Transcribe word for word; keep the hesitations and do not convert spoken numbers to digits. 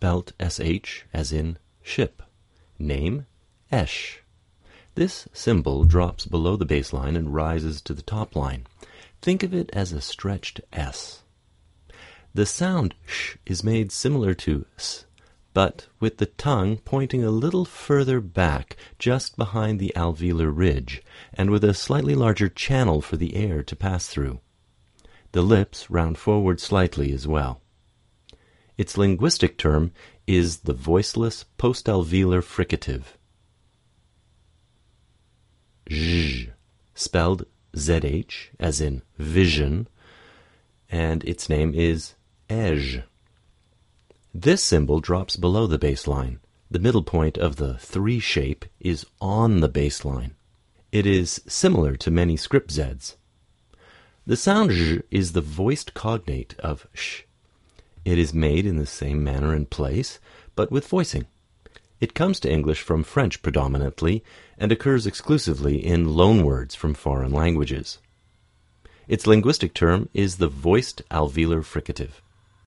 spelt S H as in ship. Name, esh. This symbol drops below the bass line and rises to the top line. Think of it as a stretched S. The sound sh is made similar to s, but with the tongue pointing a little further back, just behind the alveolar ridge, and with a slightly larger channel for the air to pass through. The lips round forward slightly as well. Its linguistic term is the voiceless postalveolar fricative. Zh, spelled Z H, as in vision, and its name is ezh. This symbol drops below the bass line. The middle point of the three shape is on the bass line. It is similar to many script Zs. The sound zh is the voiced cognate of sh. It is made in the same manner and place, but with voicing. It comes to English from French predominantly, and occurs exclusively in loanwords from foreign languages. Its linguistic term is the voiced alveolar fricative.